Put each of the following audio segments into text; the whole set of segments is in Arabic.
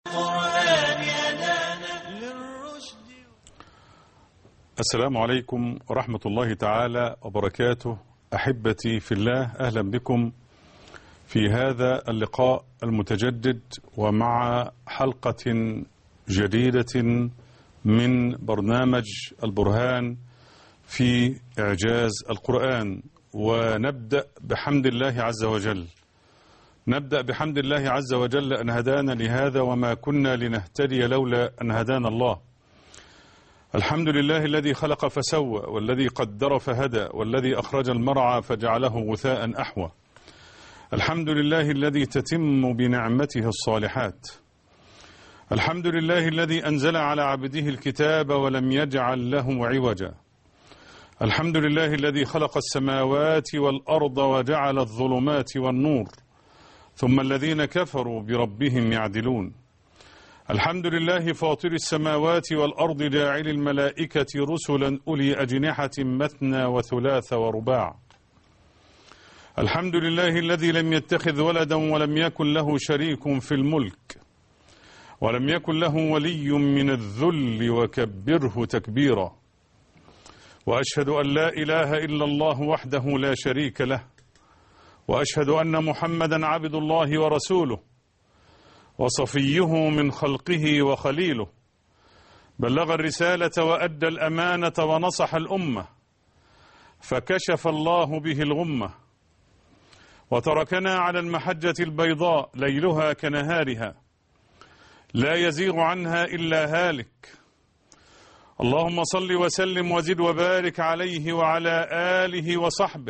السلام عليكم ورحمة الله تعالى وبركاته. أحبتي في الله، أهلا بكم في هذا اللقاء المتجدد ومع حلقة جديدة من برنامج البرهان في إعجاز القرآن. ونبدأ بحمد الله عز وجل. نبدأ بحمد الله عز وجل أن هدانا لهذا وما كنا لنهتدي لولا أن هدانا الله. الحمد لله الذي خلق فسوى، والذي قدر فهدى، والذي أخرج المرعى فجعله غثاء أحوى. الحمد لله الذي تتم بنعمته الصالحات. الحمد لله الذي أنزل على عبده الكتاب ولم يجعل له عوجا. الحمد لله الذي خلق السماوات والأرض وجعل الظلمات والنور، ثم الذين كفروا بربهم يعدلون. الحمد لله فاطر السماوات والأرض جاعل الملائكة رسلا أولي أجنحة مثنى وثلاث ورباع. الحمد لله الذي لم يتخذ ولدا ولم يكن له شريك في الملك ولم يكن له ولي من الذل وكبره تكبيرا. وأشهد أن لا إله إلا الله وحده لا شريك له، وأشهد أن محمدا عبد الله ورسوله وصفيه من خلقه وخليله. بلغ الرسالة وأدى الأمانة ونصح الأمة، فكشف الله به الغمة، وتركنا على المحجة البيضاء ليلها كنهارها، لا يزيغ عنها إلا هالك. اللهم صل وسلم وزد وبارك عليه وعلى آله وصحبه.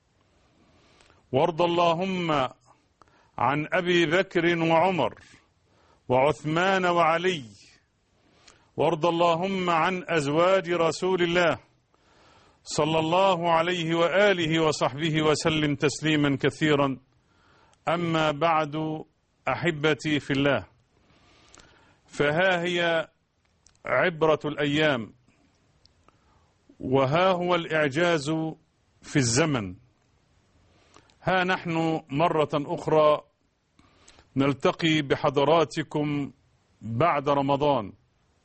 وارض اللهم عن أبي بكر وعمر وعثمان وعلي. وارض اللهم عن أزواج رسول الله صلى الله عليه وآله وصحبه وسلم تسليما كثيرا. أما بعد، أحبتي في الله، فها هي عبرة الأيام، وها هو الإعجاز في الزمن. ها نحن مرة أخرى نلتقي بحضراتكم بعد رمضان،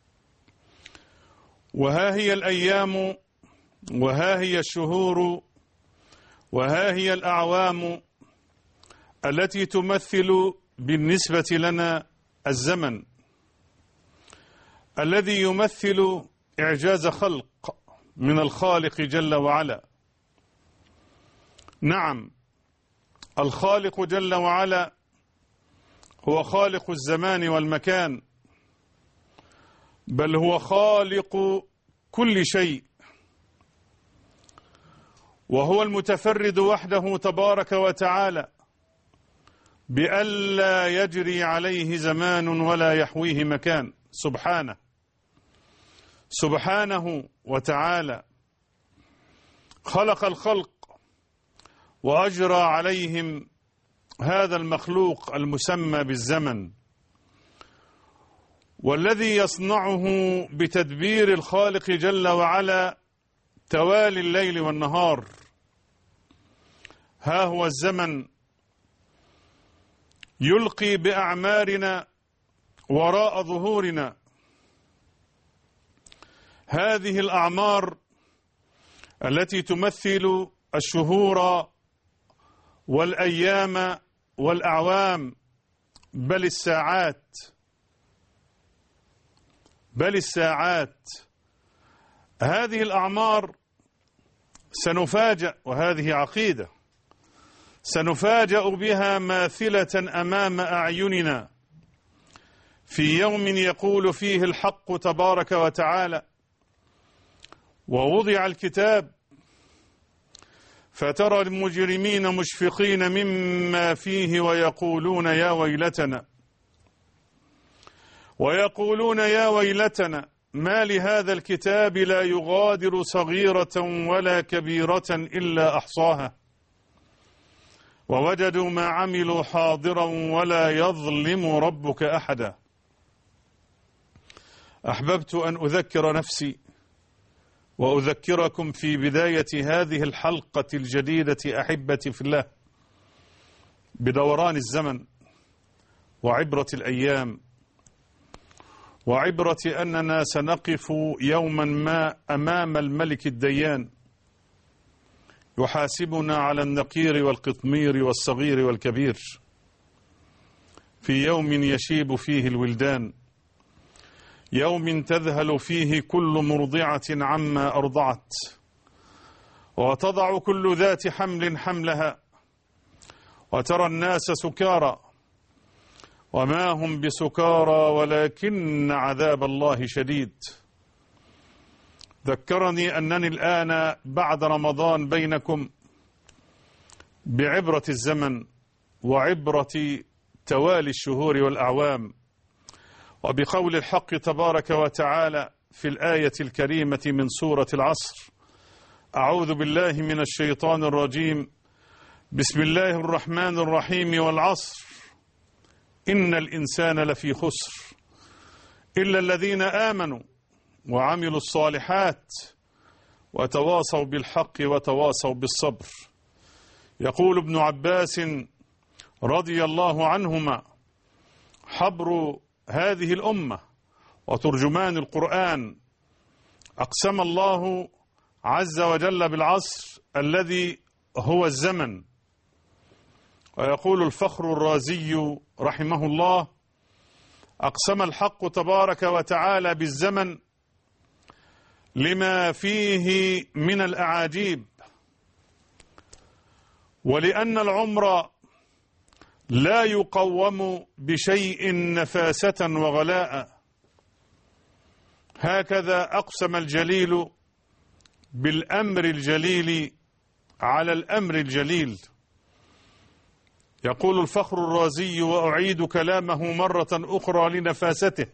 وها هي الأيام، وها هي الشهور، وها هي الأعوام التي تمثل بالنسبة لنا الزمن الذي يمثل إعجاز خلق من الخالق جل وعلا. نعم، الخالق جل وعلا هو خالق الزمان والمكان، بل هو خالق كل شيء، وهو المتفرد وحده تبارك وتعالى بألا يجري عليه زمان ولا يحويه مكان. سبحانه وتعالى خلق الخلق وأجرى عليهم هذا المخلوق المسمى بالزمن، والذي يصنعه بتدبير الخالق جل وعلا توالي الليل والنهار. ها هو الزمن يلقي بأعمارنا وراء ظهورنا. هذه الأعمار التي تمثل الشهور والأيام والأعوام، بل الساعات. هذه الأعمار سنفاجأ، وهذه عقيدة، سنفاجأ بها ماثلة أمام أعيننا في يوم يقول فيه الحق تبارك وتعالى: ووضع الكتاب فترى المجرمين مشفقين مما فيه ويقولون يا ويلتنا ما لهذا الكتاب لا يغادر صغيرة ولا كبيرة إلا أحصاها ووجدوا ما عملوا حاضرا ولا يظلم ربك أحدا. أحببت أن أذكر نفسي وأذكركم في بداية هذه الحلقة الجديدة أحبتي في الله بدوران الزمن وعبرة الأيام وعبرة أننا سنقف يوما ما أمام الملك الديان يحاسبنا على النقير والقطمير والصغير والكبير في يوم يشيب فيه الولدان، يوم تذهل فيه كل مرضعة عما أرضعت وتضع كل ذات حمل حملها، وترى الناس سكارى وما هم بسكارى ولكن عذاب الله شديد. ذكرني أنني الآن بعد رمضان بينكم بعبرة الزمن وعبرة توالي الشهور والأعوام، وبقول الحق تبارك وتعالى في الآية الكريمة من سورة العصر: أعوذ بالله من الشيطان الرجيم، بسم الله الرحمن الرحيم، والعصر إن الإنسان لفي خسر إلا الذين آمنوا وعملوا الصالحات وتواصوا بالحق وتواصوا بالصبر. يقول ابن عباس رضي الله عنهما حبر هذه الأمة وترجمان القرآن: أقسم الله عز وجل بالعصر الذي هو الزمن. ويقول الفخر الرازي رحمه الله: أقسم الحق تبارك وتعالى بالزمن لما فيه من الأعاجيب، ولأن العمر لا يقوم بشيء نفاسة وغلاء. هكذا أقسم الجليل بالأمر الجليل على الأمر الجليل. يقول الفخر الرازي، وأعيد كلامه مرة أخرى لنفاسته،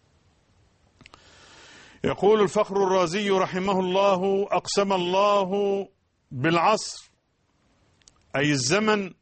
يقول الفخر الرازي رحمه الله: أقسم الله بالعصر أي الزمن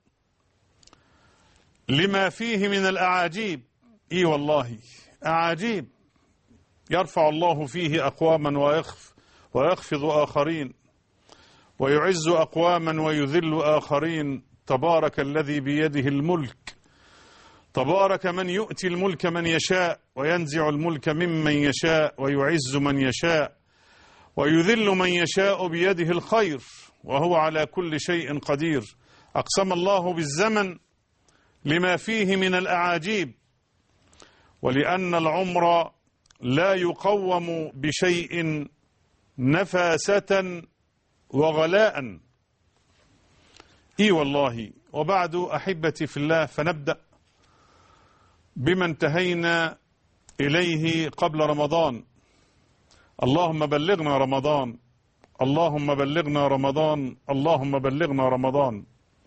لما فيه من الأعاجيب. إي والله أعاجيب، يرفع الله فيه أقواما ويخفض آخرين، ويعز أقواما ويذل آخرين. تبارك الذي بيده الملك، تبارك من يؤتي الملك من يشاء وينزع الملك ممن يشاء ويعز من يشاء ويذل من يشاء بيده الخير وهو على كل شيء قدير. أقسم الله بالزمن لما فيه من الأعاجيب، ولأن العمر لا يقوم بشيء نفاسة وغلاء. إي والله. وبعد أحبتي في الله، فنبدأ بما انتهينا إليه قبل رمضان. اللهم بلغنا رمضان، اللهم بلغنا رمضان، اللهم بلغنا رمضان.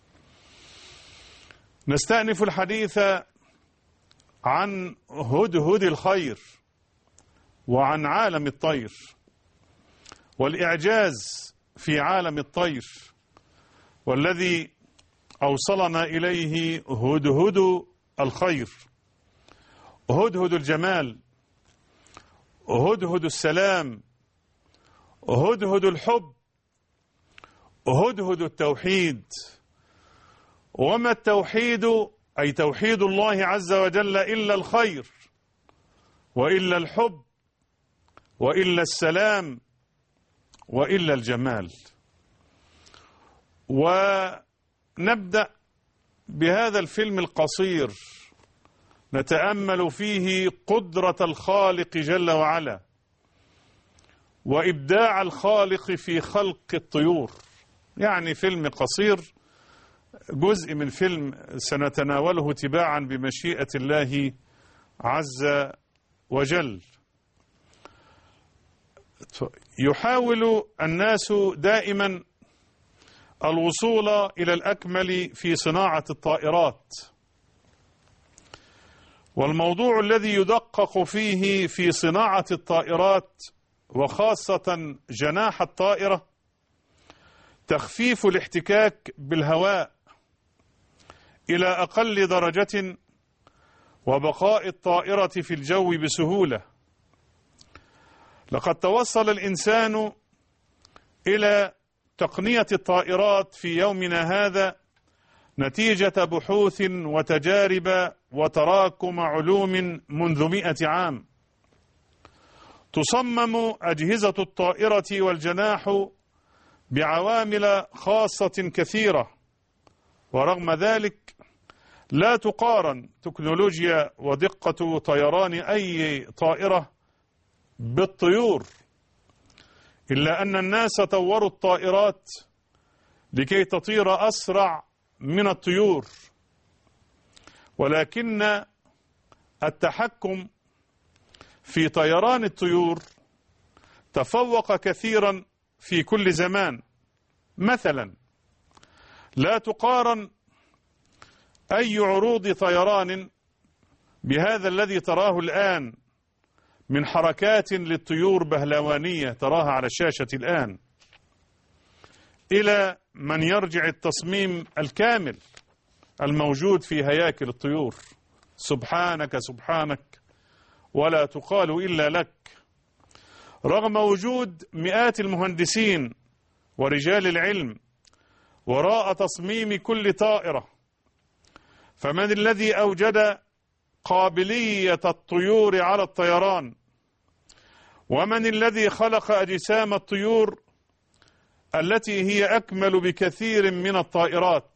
نستأنف الحديث عن هدهد الخير وعن عالم الطير والإعجاز في عالم الطير، والذي أوصلنا إليه هدهد الخير، هدهد الجمال، هدهد السلام، هدهد الحب، هدهد التوحيد. وما التوحيد؟ أي توحيد الله عز وجل إلا الخير وإلا الحب وإلا السلام وإلا الجمال. ونبدأ بهذا الفيلم القصير نتأمل فيه قدرة الخالق جل وعلا وإبداع الخالق في خلق الطيور. يعني فيلم قصير، جزء من فيلم سنتناوله تباعا بمشيئة الله عز وجل. يحاول الناس دائما الوصول إلى الأكمل في صناعة الطائرات، والموضوع الذي يدقق فيه في صناعة الطائرات وخاصة جناح الطائرة تخفيف الاحتكاك بالهواء إلى أقل درجة وبقاء الطائرة في الجو بسهولة. لقد توصل الإنسان إلى تقنية الطائرات في يومنا هذا نتيجة بحوث وتجارب وتراكم علوم منذ 100 عام. تصمم أجهزة الطائرة والجناح بعوامل خاصة كثيرة، ورغم ذلك لا تقارن تكنولوجيا ودقة طيران أي طائرة بالطيور، إلا أن الناس طوروا الطائرات لكي تطير أسرع من الطيور، ولكن التحكم في طيران الطيور تفوق كثيرا في كل زمان. مثلا لا تقارن أي عروض طيران بهذا الذي تراه الآن من حركات للطيور بهلوانية تراها على الشاشة الآن، إلى من يرجع التصميم الكامل الموجود في هياكل الطيور. سبحانك سبحانك ولا تقال إلا لك. رغم وجود مئات المهندسين ورجال العلم وراء تصميم كل طائرة، فمن الذي أوجد قابلية الطيور على الطيران؟ ومن الذي خلق أجسام الطيور التي هي أكمل بكثير من الطائرات؟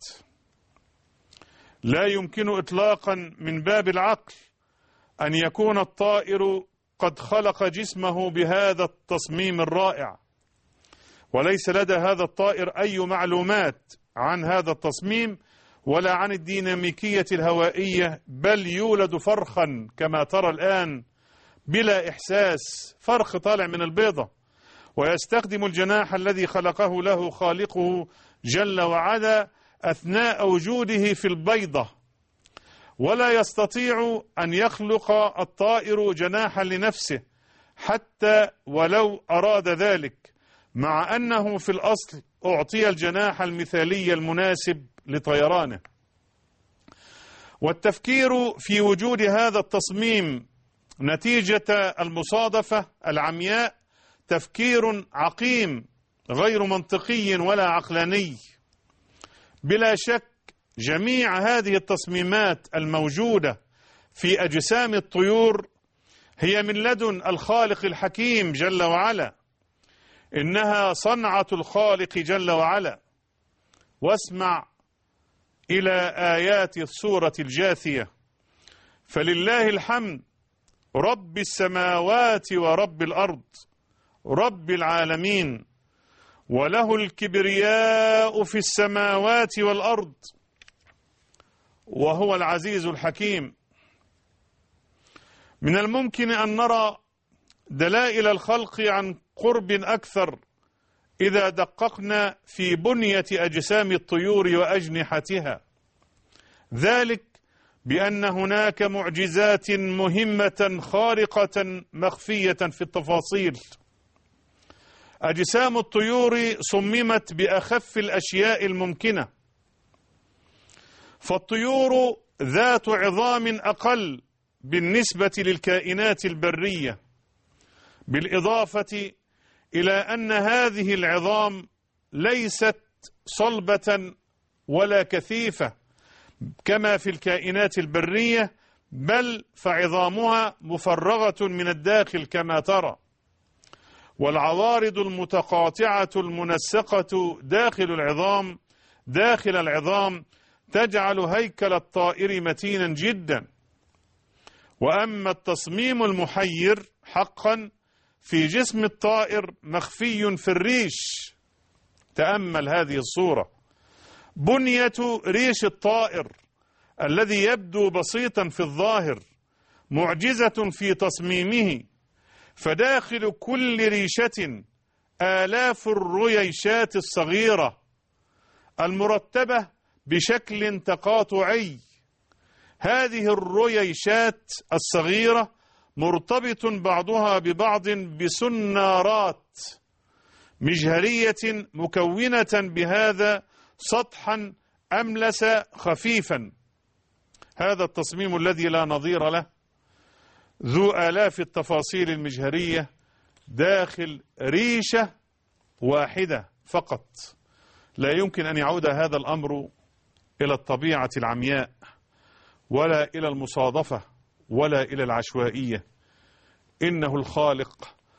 لا يمكن إطلاقا من باب العقل أن يكون الطائر قد خلق جسمه بهذا التصميم الرائع، وليس لدى هذا الطائر أي معلومات عن هذا التصميم ولا عن الديناميكية الهوائية، بل يولد فرخا كما ترى الآن بلا إحساس، فرخ طالع من البيضة، ويستخدم الجناح الذي خلقه له خالقه جل وعلا أثناء وجوده في البيضة، ولا يستطيع أن يخلق الطائر جناحا لنفسه حتى ولو أراد ذلك، مع أنه في الأصل أعطي الجناح المثالي المناسب لطيرانه. والتفكير في وجود هذا التصميم نتيجة المصادفة العمياء تفكير عقيم غير منطقي ولا عقلاني. بلا شك جميع هذه التصميمات الموجودة في أجسام الطيور هي من لدن الخالق الحكيم جل وعلا، إنها صنعة الخالق جل وعلا. واسمع إلى آيات السورة الجاثية: فلله الحمد رب السماوات ورب الأرض رب العالمين وله الكبرياء في السماوات والأرض وهو العزيز الحكيم. من الممكن أن نرى دلائل الخلق عن قرب أكثر إذا دققنا في بنية أجسام الطيور وأجنحتها، ذلك بأن هناك معجزات مهمة خارقة مخفية في التفاصيل. أجسام الطيور صممت بأخف الأشياء الممكنة، فالطيور ذات عظام أقل بالنسبة للكائنات البرية، بالإضافة إلى أن هذه العظام ليست صلبة ولا كثيفة كما في الكائنات البرية، بل فعظامها مفرغة من الداخل كما ترى، والعوارض المتقاطعة المنسقة داخل العظام تجعل هيكل الطائر متينا جدا. وأما التصميم المحير حقا في جسم الطائر مخفي في الريش. تأمل هذه الصورة: بنية ريش الطائر الذي يبدو بسيطا في الظاهر معجزة في تصميمه، فداخل كل ريشة آلاف الريشات الصغيرة المرتبة بشكل تقاطعي. هذه الريشات الصغيرة مرتبط بعضها ببعض بسنارات مجهرية مكونة بهذا سطحا أملس خفيفا. هذا التصميم الذي لا نظير له ذو آلاف التفاصيل المجهرية داخل ريشة واحدة فقط. لا يمكن أن يعود هذا الأمر إلى الطبيعة العمياء ولا إلى المصادفة ولا إلى العشوائية. إنه الخالق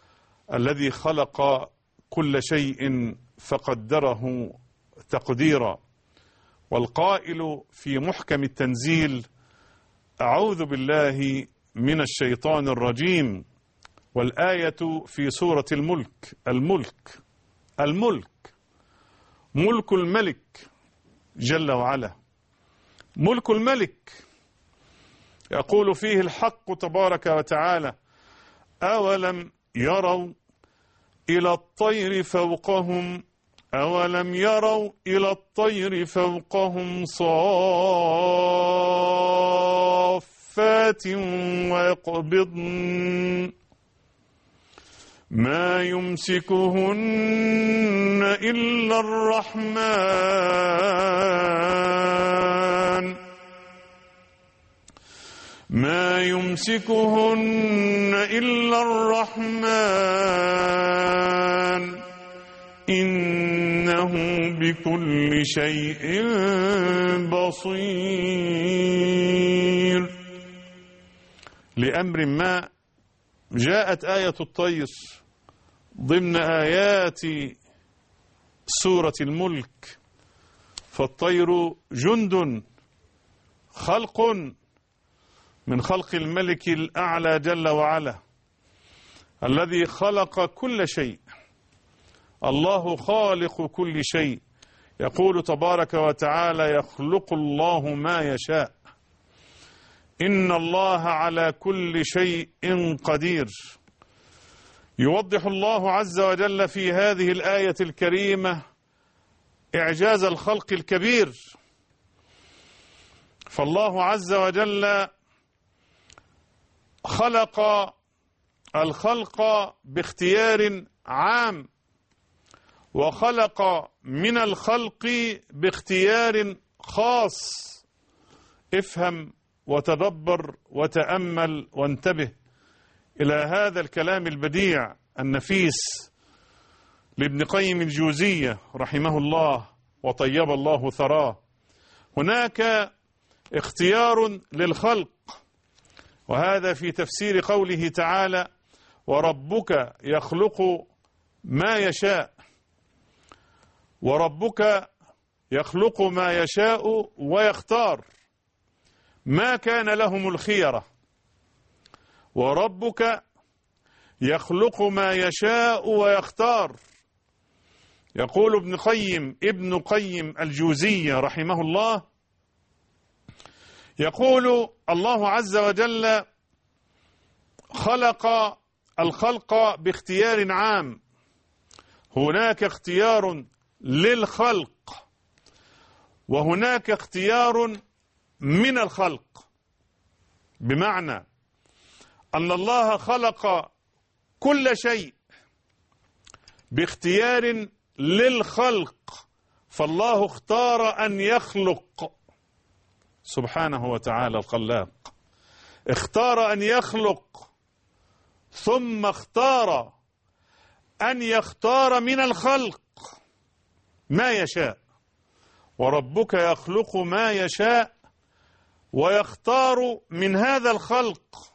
الذي خلق كل شيء فقدره تقديرا، والقائل في محكم التنزيل: أعوذ بالله من الشيطان الرجيم. والآية في سورة الملك. الملك ملك الملك جل وعلا، ملك الملك. يقول فيه الحق تبارك وتعالى: أولم يروا إلى الطير فوقهم أولم يروا إلى الطير فوقهم صافات ويقبضن ما يمسكهن إلا الرحمن ما يمسكهن إلا الرحمن إنه بكل شيء بصير. لأمر ما جاءت آية الطير ضمن آيات سورة الملك، فالطير جند خلق من خلق الملك الأعلى جل وعلا الذي خلق كل شيء. الله خالق كل شيء. يقول تبارك وتعالى: يخلق الله ما يشاء إن الله على كل شيء قدير. يوضح الله عز وجل في هذه الآية الكريمة إعجاز الخلق الكبير، فالله عز وجل خلق الخلق باختيار عام، وخلق من الخلق باختيار خاص. افهم وتدبر وتأمل وانتبه إلى هذا الكلام البديع النفيس لابن قيم الجوزية رحمه الله وطيب الله ثراه. هناك اختيار للخلق، وهذا في تفسير قوله تعالى: وربك يخلق ما يشاء. وربك يخلق ما يشاء ويختار، ما كان لهم الخيرة. وربك يخلق ما يشاء ويختار. يقول ابن قيم الجوزية رحمه الله، يقول: الله عز وجل خلق الخلق باختيار عام. هناك اختيار للخلق، وهناك اختيار من الخلق، بمعنى أن الله خلق كل شيء باختيار للخلق، فالله اختار أن يخلق سبحانه وتعالى. الخلاق اختار أن يخلق، ثم اختار أن يختار من الخلق ما يشاء. وربك يخلق ما يشاء ويختار من هذا الخلق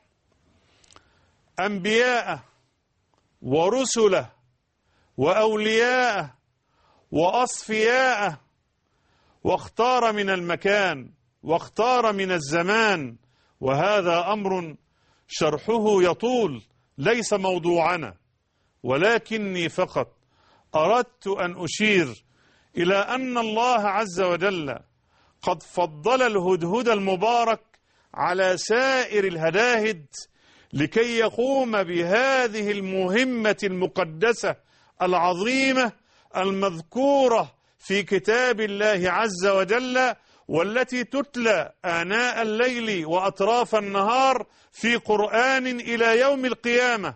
أنبياءه ورسله وأولياءه وأصفياءه، واختار من المكان واختار من الزمان. وهذا أمر شرحه يطول، ليس موضوعنا، ولكني فقط أردت أن أشير إلى أن الله عز وجل قد فضل الهدهد المبارك على سائر الهداهد لكي يقوم بهذه المهمة المقدسة العظيمة المذكورة في كتاب الله عز وجل، والتي تتلى آناء الليل وأطراف النهار في قرآن إلى يوم القيامة.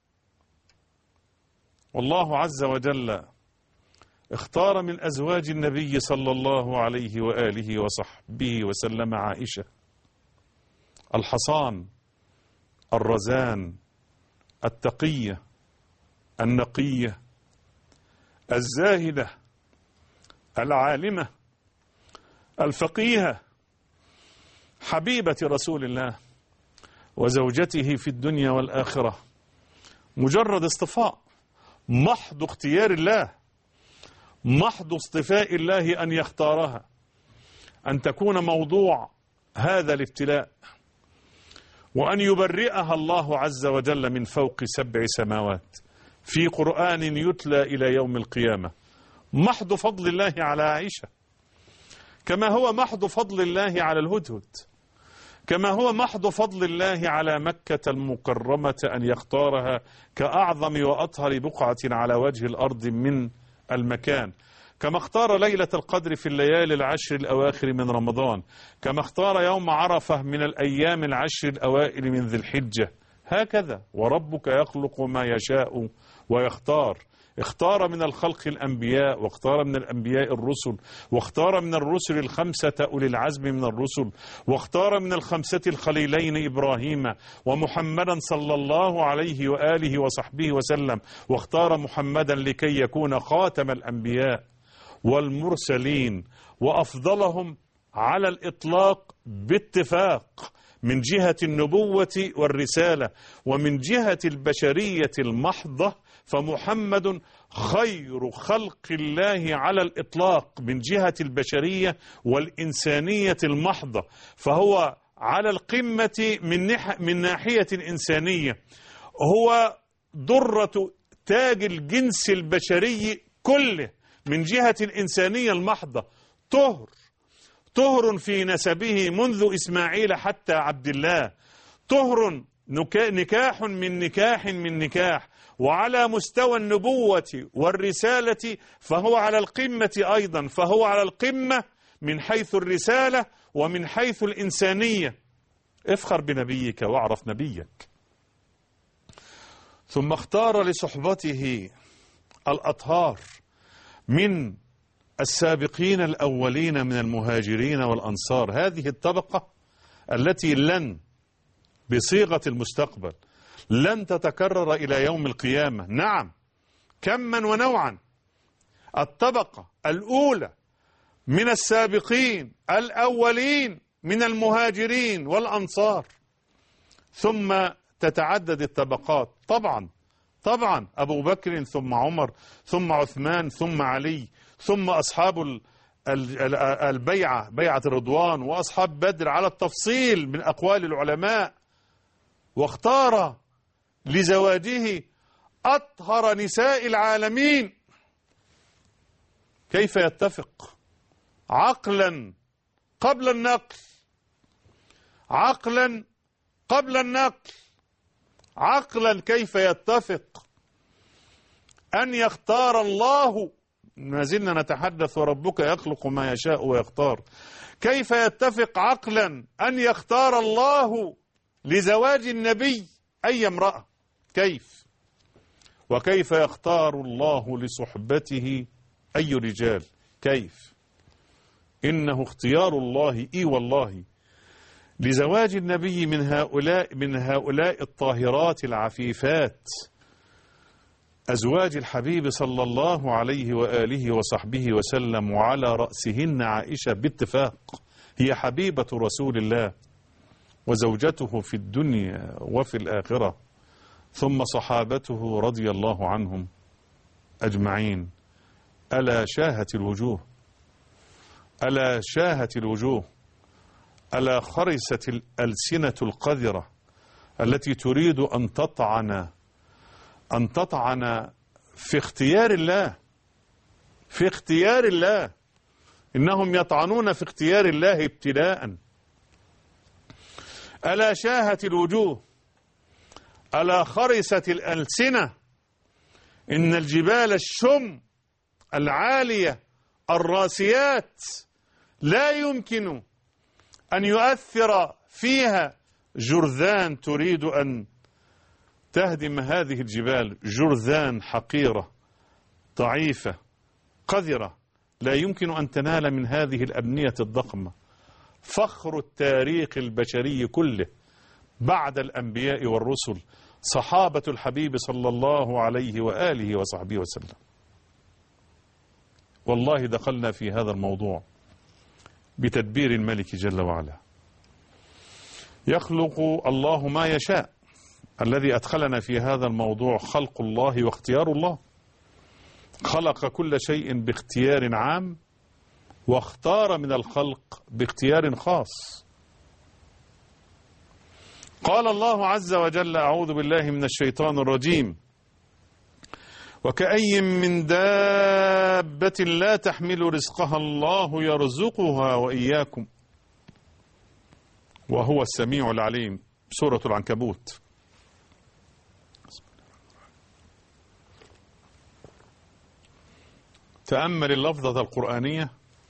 والله عز وجل اختار من أزواج النبي صلى الله عليه وآله وصحبه وسلم عائشة الحصان الرزان التقية النقية الزاهدة العالمة الفقيهة، حبيبة رسول الله وزوجته في الدنيا والآخرة، مجرد اصطفاء، محض اختيار الله، محض اصطفاء الله أن يختارها، أن تكون موضوع هذا الابتلاء، وأن يبرئها الله عز وجل من فوق 7 سماوات في قرآن يتلى إلى يوم القيامة. محض فضل الله على عائشة، كما هو محض فضل الله على الهدهد، كما هو محض فضل الله على مكة المكرمة أن يختارها كأعظم وأطهر بقعة على وجه الأرض من المكان، كما اختار ليلة القدر في الليالي العشر الأواخر من رمضان، كما اختار يوم عرفة من الأيام العشر الأوائل من ذي الحجة. هكذا وربك يخلق ما يشاء ويختار. اختار من الخلق الأنبياء، واختار من الأنبياء الرسل، واختار من الرسل 5 أولي العزم من الرسل، واختار من 5 الخليلين إبراهيم ومحمدا صلى الله عليه وآله وصحبه وسلم، واختار محمدا لكي يكون خاتم الأنبياء والمرسلين وأفضلهم على الإطلاق باتفاق من جهة النبوة والرسالة، ومن جهة البشرية المحضة فمحمد خير خلق الله على الإطلاق من جهة البشرية والإنسانية المحضة، فهو على القمة من ناحية الإنسانية، هو درة تاج الجنس البشري كله من جهة الإنسانية المحضة. طهر في نسبه منذ إسماعيل حتى عبد الله، طهر نكاح من نكاح، وعلى مستوى النبوة والرسالة فهو على القمة أيضا، فهو على القمة من حيث الرسالة ومن حيث الإنسانية. افخر بنبيك واعرف نبيك. ثم اختار لصحبته الأطهار من السابقين الأولين من المهاجرين والأنصار، هذه الطبقة التي لن بصيغة المستقبل لن تتكرر إلى يوم القيامة. نعم، كما ونوعا. الطبقة الأولى من السابقين الأولين من المهاجرين والأنصار، ثم تتعدد الطبقات. طبعا أبو بكر ثم عمر ثم عثمان ثم علي ثم أصحاب البيعة، بيعة الرضوان، وأصحاب بدر على التفصيل من أقوال العلماء. واختار لزواجه أطهر نساء العالمين. كيف يتفق عقلا قبل النقل، عقلا قبل النقل، عقلا كيف يتفق أن يختار الله، ما زلنا نتحدث وربك يخلق ما يشاء ويختار، كيف يتفق عقلا أن يختار الله لزواج النبي أي امرأة؟ كيف؟ وكيف يختار الله لصحبته أي رجال؟ كيف؟ إنه اختيار الله والله لزواج النبي من هؤلاء الطاهرات العفيفات، أزواج الحبيب صلى الله عليه وآله وصحبه وسلم، وعلى رأسهن عائشة باتفاق، هي حبيبة رسول الله وزوجته في الدنيا وفي الآخرة، ثم صحابته رضي الله عنهم أجمعين. ألا شاهت الوجوه، ألا شاهت الوجوه، ألا خرست الألسنة القذرة التي تريد أن تطعن في اختيار الله، في اختيار الله. إنهم يطعنون في اختيار الله ابتلاء. ألا شاهت الوجوه، ألا خرست الألسنة. إن الجبال الشم العالية الراسيات لا يمكن أن يؤثر فيها جرذان تريد أن تهدم هذه الجبال، جرذان حقيرة ضعيفة قذرة لا يمكن أن تنال من هذه الأبنية الضخمة. فخر التاريخ البشري كله بعد الأنبياء والرسل صحابة الحبيب صلى الله عليه وآله وصحبه وسلم. والله دخلنا في هذا الموضوع بتدبير الملك جل وعلا. يخلق الله ما يشاء الذي أدخلنا في هذا الموضوع خلق الله واختيار الله. خلق كل شيء باختيار عام، واختار من الخلق باختيار خاص. قال الله عز وجل: أعوذ بالله من الشيطان الرجيم: وكأي من دابة لا تحمل رزقها الله يرزقها وإياكم وهو السميع العليم. سورة العنكبوت. تأمل اللفظة القرآنية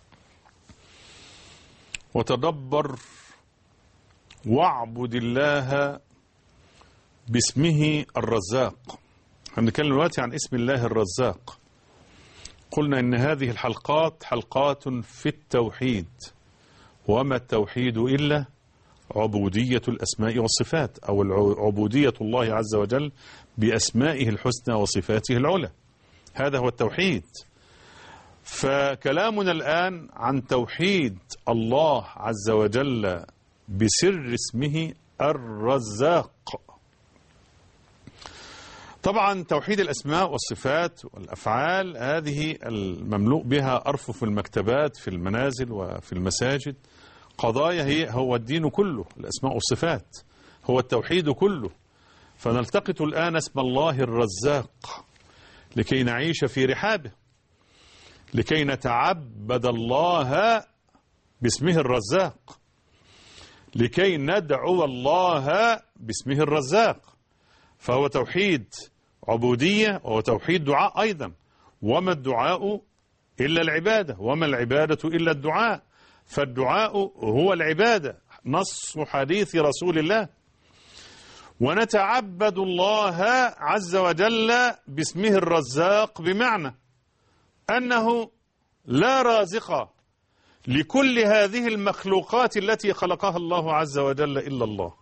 وتدبر واعبد الله باسمه الرزاق. هنتكلم دلوقتي عن اسم الله الرزاق. قلنا إن هذه الحلقات حلقات في التوحيد، وما التوحيد إلا عبودية الأسماء والصفات، أو عبودية الله عز وجل بأسمائه الحسنى وصفاته العلى. هذا هو التوحيد. فكلامنا الآن عن توحيد الله عز وجل بسر اسمه الرزاق. طبعا توحيد الأسماء والصفات والأفعال هذه المملوء بها أرفف المكتبات في المنازل وفي المساجد. قضايا هو الدين كله، الأسماء والصفات هو التوحيد كله. فنلتقط الآن اسم الله الرزاق لكي نعيش في رحابه، لكي نتعبد الله باسمه الرزاق، لكي ندعو الله باسمه الرزاق. فهو توحيد عبودية وهو توحيد دعاء أيضا. وما الدعاء إلا العبادة، وما العبادة إلا الدعاء. فالدعاء هو العبادة، نص حديث رسول الله. ونتعبد الله عز وجل باسمه الرزاق، بمعنى أنه لا رازق لكل هذه المخلوقات التي خلقها الله عز وجل إلا الله.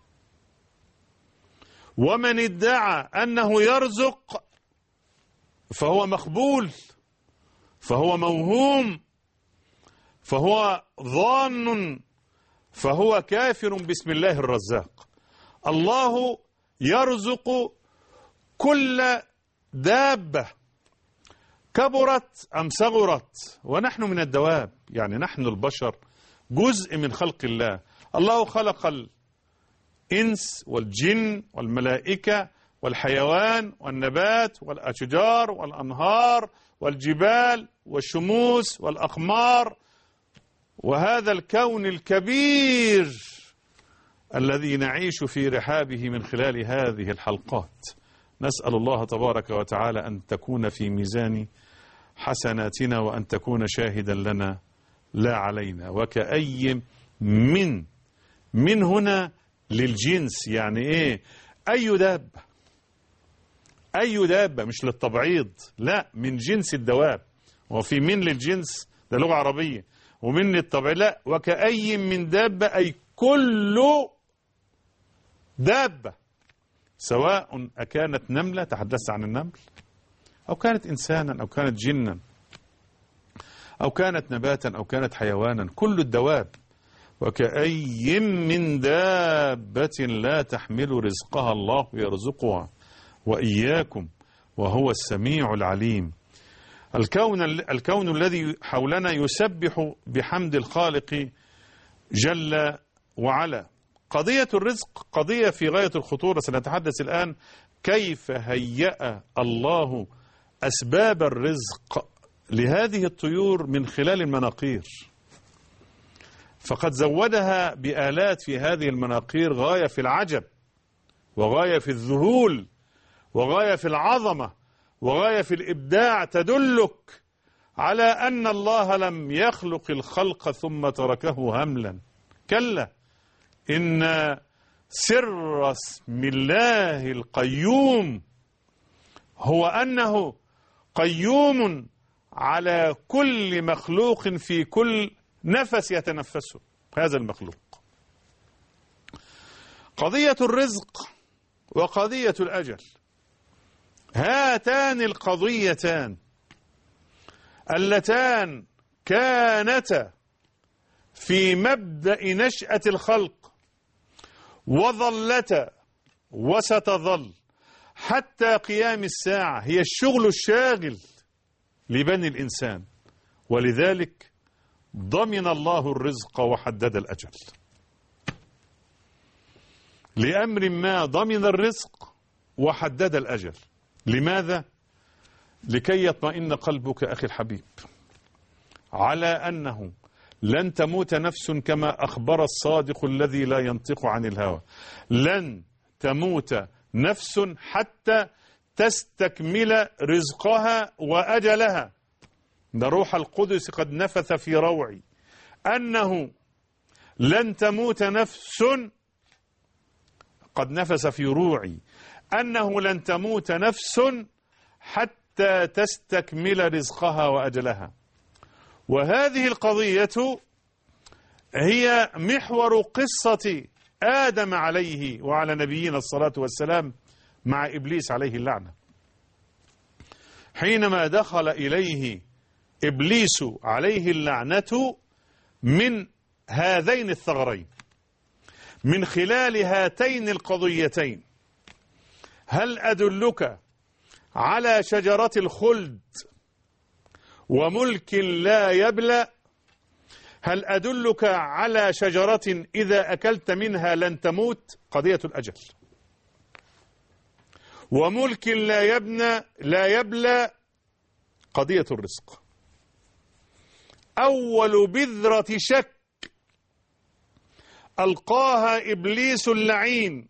ومن ادعى أنه يرزق فهو مخبول، فهو موهوم، فهو ظان، فهو كافر باسم الله الرزاق. الله يرزق كل دابة كبرت أم صغرت، ونحن من الدواب، يعني نحن البشر جزء من خلق الله. الله خلق الإنس والجن والملائكة والحيوان والنبات والأشجار والأنهار والجبال والشموس والأقمار، وهذا الكون الكبير الذي نعيش في رحابه من خلال هذه الحلقات. نسأل الله تبارك وتعالى أن تكون في ميزان حسناتنا، وأن تكون شاهدا لنا لا علينا. وكأي من هنا للجنس، يعني إيه؟ أي دابة مش للتبعيض، لا، من جنس الدواب. وفي من للجنس، ده لغة عربية، ومن للتبعيض لا. وكأي من دابة أي كل دابة، سواء أكانت نملة، تحدثت عن النمل، أو كانت إنسانا، أو كانت جنا، أو كانت نباتا، أو كانت حيوانا، كل الدواب. وكأي من دابة لا تحمل رزقها الله يرزقها وإياكم وهو السميع العليم. الكون الذي حولنا يسبح بحمد الخالق جل وعلا. قضية الرزق قضية في غاية الخطورة. سنتحدث الآن كيف هيأ الله أسباب الرزق لهذه الطيور من خلال المناقير. فقد زودها بآلات في هذه المناقير غاية في العجب، وغاية في الذهول، وغاية في العظمة، وغاية في الإبداع، تدلك على أن الله لم يخلق الخلق ثم تركه هملا. كلا، إن سر اسم الله القيوم هو أنه قيوم على كل مخلوق في كل نفس يتنفسه هذا المخلوق. قضية الرزق وقضية الأجل، هاتان القضيتان اللتان كانتا في مبدأ نشأة الخلق، وظلتا وستظل حتى قيام الساعة هي الشغل الشاغل لبني الإنسان، ولذلك ضمن الله الرزق وحدد الأجل. لأمر ما ضمن الرزق وحدد الأجل. لماذا؟ لكي يطمئن قلبك أخي الحبيب على أنه لن تموت نفس كما أخبر الصادق الذي لا ينطق عن الهوى. لن تموت نفس حتى تستكمل رزقها وأجلها. ده روح القدس قد نفث في روعي أنه لن تموت نفس، قد نفث في روعي أنه لن تموت نفس حتى تستكمل رزقها وأجلها. وهذه القضية هي محور قصة آدم عليه وعلى نبينا الصلاة والسلام مع إبليس عليه اللعنة. حينما دخل إليه إبليس عليه اللعنة من هذين الثغرين، من خلال هاتين القضيتين: هل أدلك على شجرة الخلد وملك لا يبلى؟ هل أدلك على شجرة إذا أكلت منها لن تموت؟ قضية الأجل. وملك لا يبلى، قضية الرزق. أول بذرة شك ألقاها إبليس اللعين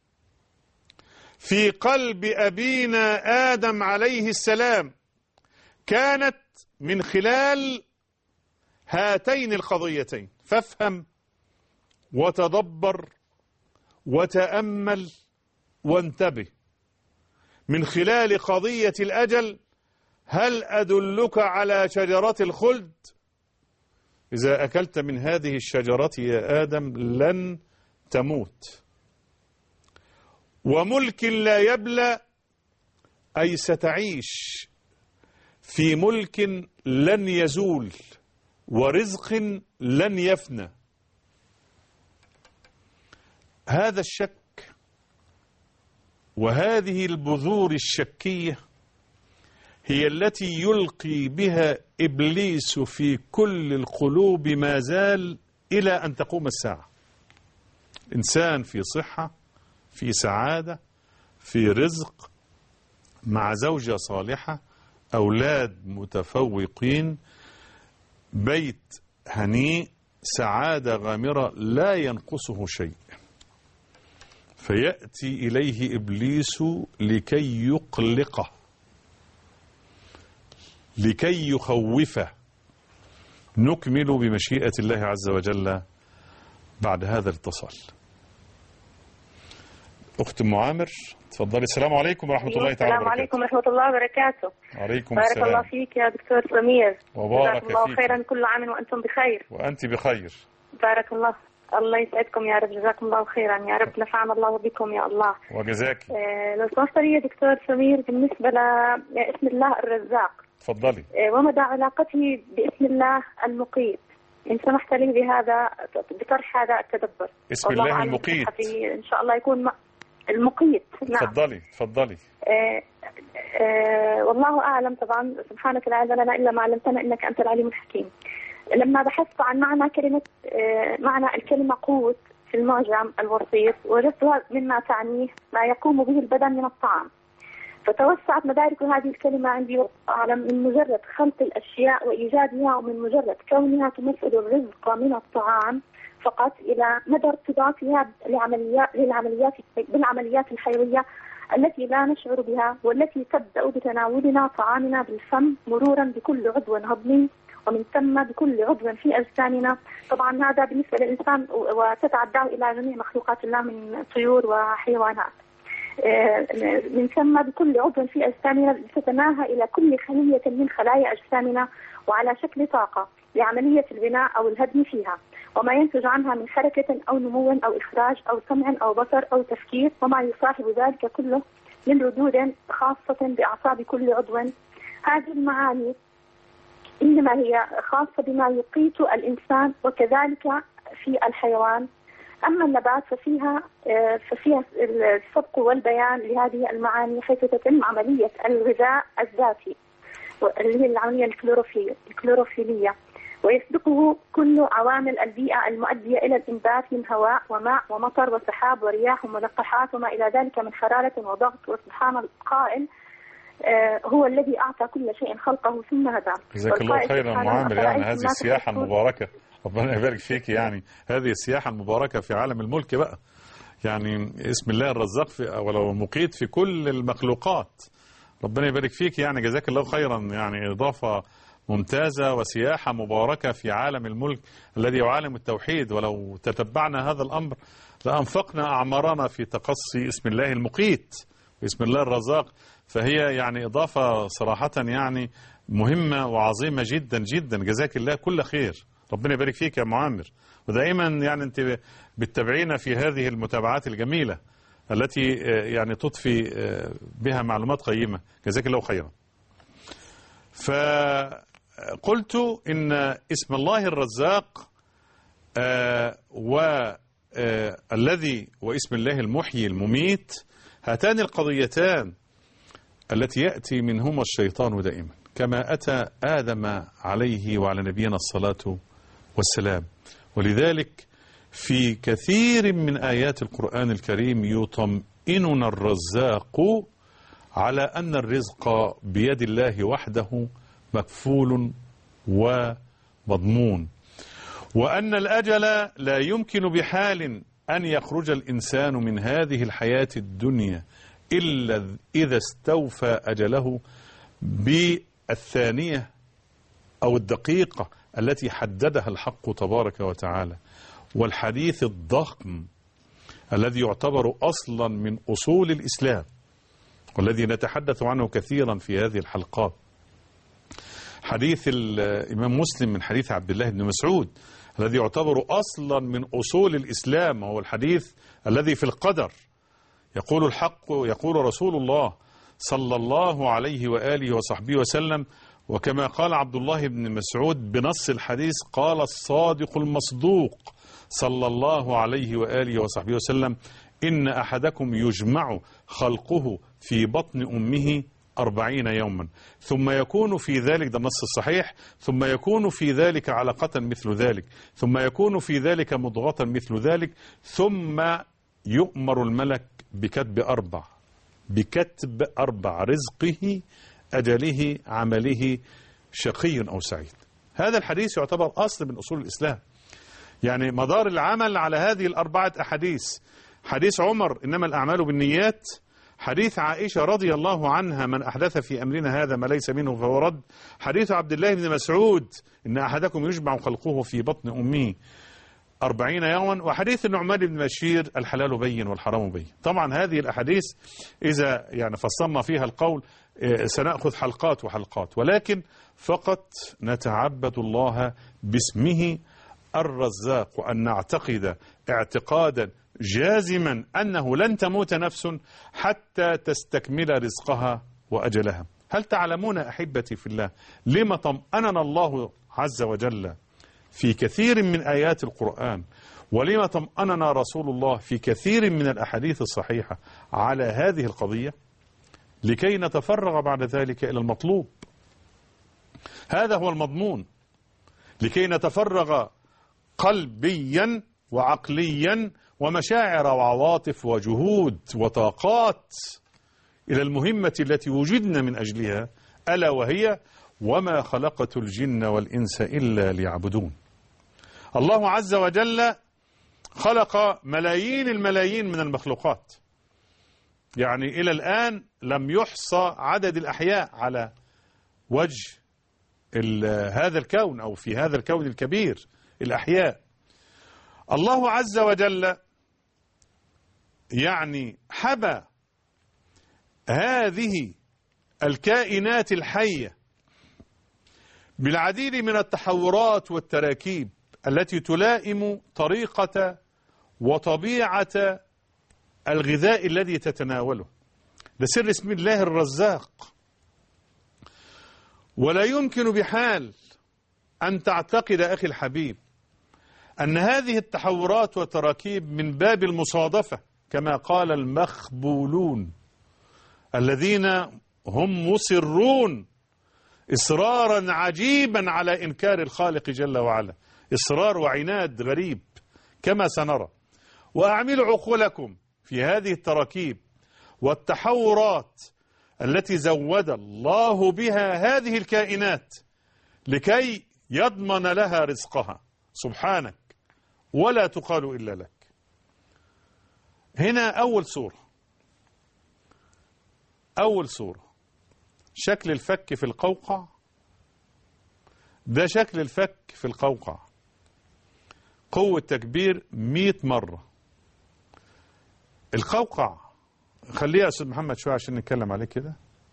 في قلب أبينا آدم عليه السلام كانت من خلال هاتين القضيتين. فافهم وتدبر وتأمل وانتبه. من خلال قضية الأجل: هل أدلك على شجرة الخلد؟ إذا أكلت من هذه الشجرة يا آدم لن تموت. وملك لا يبلى، أي ستعيش في ملك لن يزول ورزق لن يفنى. هذا الشك وهذه البذور الشكية هي التي يلقي بها إبليس في كل القلوب ما زال إلى أن تقوم الساعة. إنسان في صحة، في سعادة، في رزق، مع زوجة صالحة، أولاد متفوقين، بيت هنيء، سعادة غامرة لا ينقصه شيء، فيأتي إليه إبليس لكي يقلقه، لكي يخوفه. نكمل بمشيئة الله عز وجل بعد هذا الاتصال. أخت معامر تفضلي. السلام عليكم ورحمة الله تعالى وبركاته. السلام عليكم ورحمة الله وبركاته. وعليكم السلام. بارك الله فيك يا دكتور سمير، وبارك جزاكم الله فيك. خيرا، كل عام وأنتم بخير. وأنت بخير. بارك الله، الله يسعدكم يا رب، جزاكم الله خيرا يا رب، نفعنا الله بكم يا الله. وجزاك. لو سمحت لي يا دكتور سمير، بالنسبة لاسم الله الرزاق، تفضلي. ومدى علاقته باسم الله المقيت، إن سمحت لي بهذا بطرح هذا التدبر. اسم الله المقيت إن شاء الله يكون المقيت. نعم. تفضلي. والله أعلم طبعا، سبحانك لا علم لنا إلا ما علمتنا إنك أنت العليم الحكيم. لما بحثت عن معنى الكلمة قوت في المعجم الوسيط، وجدتها مما تعنيه ما يقوم به البدن من الطعام، فتوسعت مدارك هذه الكلمة عندي أعلم من مجرد خلق الأشياء وإيجادها، ومن مجرد كونها تمثل الرزق من الطعام فقط، إلى مدى ارتباطها بالعمليات الحيوية التي لا نشعر بها، والتي تبدأ بتناولنا طعامنا بالفم مرورا بكل عضو هضمي، ومن ثم بكل عضو في أجسامنا. طبعا هذا بالنسبة للإنسان، وتتعدى إلى جميع مخلوقات الله من طيور وحيوانات. من ثم بكل عضو في أجسامنا تتناهى إلى كل خلية من خلايا أجسامنا، وعلى شكل طاقة لعملية البناء أو الهدم فيها، وما ينتج عنها من حركة أو نمو أو إخراج أو سمع أو بصر أو تفكير، وما يصاحب ذلك كله من ردود خاصة بأعصاب كل عضو. هذه المعاني إنما هي خاصة بما يقيت الإنسان، وكذلك في الحيوان أما النبات ففيها السبق والبيان لهذه المعاني، حيث تتم عملية الغذاء الذاتي اللي هي العملية الكلوروفيلية، ويسبقه كل عوامل البيئة المؤدية إلى الإنبات من هواء وماء ومطر وسحاب ورياح وملقحات وما إلى ذلك من حرارة وضغط. وسبحان القائل هو الذي أعطى كل شيء خلقه ثم هدى. جزاك الله خيرا معامر. يعني هذه السياحة المباركة، ربنا يبارك فيك، يعني هذه السياحة المباركة في عالم الملك بقى، يعني اسم الله الرزاق ولو المقيت في كل المخلوقات. ربنا يبارك فيك، يعني جزاك الله خيرا، يعني إضافة ممتازة وسياحة مباركة في عالم الملك الذي هو عالم التوحيد. ولو تتبعنا هذا الأمر لأنفقنا أعمارنا في تقصي اسم الله المقيت واسم الله الرزاق. فهي يعني إضافة صراحة يعني مهمة وعظيمة جدا جدا. جزاك الله كل خير، ربنا يبارك فيك يا معامر. ودائما يعني أنت بتتابعينا في هذه المتابعات الجميلة التي يعني تضفي بها معلومات قيمة. جزاك الله خيرا. فقلت إن اسم الله الرزاق والذي واسم الله المحيي المميت، هاتان القضيتان التي يأتي منهما الشيطان دائما، كما أتى آدم عليه وعلى نبينا الصلاة والسلام. ولذلك في كثير من آيات القرآن الكريم يطمئننا الرزاق على أن الرزق بيد الله وحده مكفول ومضمون، وأن الأجل لا يمكن بحال أن يخرج الإنسان من هذه الحياة الدنيا إلا إذا استوفى أجله بالثانية أو الدقيقة التي حددها الحق تبارك وتعالى. والحديث الضخم الذي يعتبر أصلا من أصول الإسلام والذي نتحدث عنه كثيرا في هذه الحلقات، حديث الإمام مسلم من حديث عبد الله بن مسعود الذي يعتبر أصلا من أصول الإسلام، وهو الحديث الذي في القدر. يقول الحق، يقول رسول الله صلى الله عليه وآله وصحبه وسلم، وكما قال عبد الله بن مسعود بنص الحديث، قال الصادق المصدوق صلى الله عليه وآله وصحبه وسلم: إن أحدكم يجمع خلقه في بطن أمه 40 يوما ثم يكون في ذلك، ده النص الصحيح، ثم يكون في ذلك علقة مثل ذلك، ثم يكون في ذلك مضغة مثل ذلك، ثم يؤمر الملك بكتب أربع رزقه أجله عمله شقي أو سعيد. هذا الحديث يعتبر أصل من أصول الإسلام، يعني مدار العمل على هذه الأربعة أحاديث: حديث عمر إنما الأعمال بالنيات، حديث عائشة رضي الله عنها من أحدث في أمرنا هذا ما ليس منه فهو رد، حديث عبد الله بن مسعود إن أحدكم يجمع خلقه في بطن أمه 40 يوما، وحديث النعمان بن بشير الحلال بين والحرام بين. طبعا هذه الأحاديث إذا يعني فصلنا فيها القول سنأخذ حلقات وحلقات، ولكن فقط نتعبد الله باسمه الرزاق، وأن نعتقد اعتقادا جازما أنه لن تموت نفس حتى تستكمل رزقها وأجلها. هل تعلمون أحبتي في الله لما طمأننا الله عز وجل في كثير من آيات القرآن، ولما طمأننا رسول الله في كثير من الأحاديث الصحيحة على هذه القضية؟ لكي نتفرغ بعد ذلك إلى المطلوب. هذا هو المضمون، لكي نتفرغ قلبيا وعقليا ومشاعر وعواطف وجهود وطاقات إلى المهمة التي وجدنا من أجلها، ألا وهي: وما خلقت الجن والإنس إلا ليعبدون. الله عز وجل خلق ملايين الملايين من المخلوقات، يعني إلى الآن لم يحصى عدد الأحياء على وجه هذا الكون أو في هذا الكون الكبير الأحياء. الله عز وجل يعني حبى هذه الكائنات الحية بالعديد من التحورات والتراكيب التي تلائم طريقة وطبيعة الغذاء الذي تتناوله. ده سر اسم الله الرزاق. ولا يمكن بحال أن تعتقد أخي الحبيب أن هذه التحورات والتراكيب من باب المصادفة، كما قال المخبولون الذين هم مصرون إصرارا عجيبا على إنكار الخالق جل وعلا، إصرار وعناد غريب كما سنرى. وأعملوا عقولكم في هذه التراكيب والتحورات التي زود الله بها هذه الكائنات لكي يضمن لها رزقها سبحانك، ولا تقال إلا لك. هنا أول صورة شكل الفك في القوقع. ده شكل الفك في القوقع، قوة تكبير 100 مرة. القوقع خليها يا أستاذ محمد شوية عشان نتكلم عليه كده.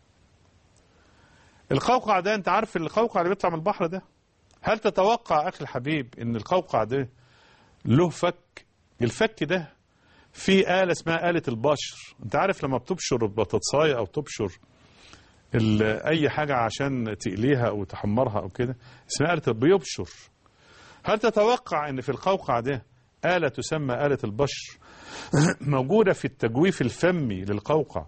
القوقع ده أنت عارف القوقع اللي بيطلع من البحر ده، هل تتوقع أخي الحبيب أن القوقع ده له فك؟ الفك ده في آلة اسمها آلة البشر. أنت عارف لما بتبشر بطاطساية أو تبشر أي حاجة عشان تقليها أو تحمرها أو كده، اسمها آلة بيبشر. هل تتوقع أن في القوقع ده آلة تسمى آلة البشر موجودة في التجويف الفمي للقوقع،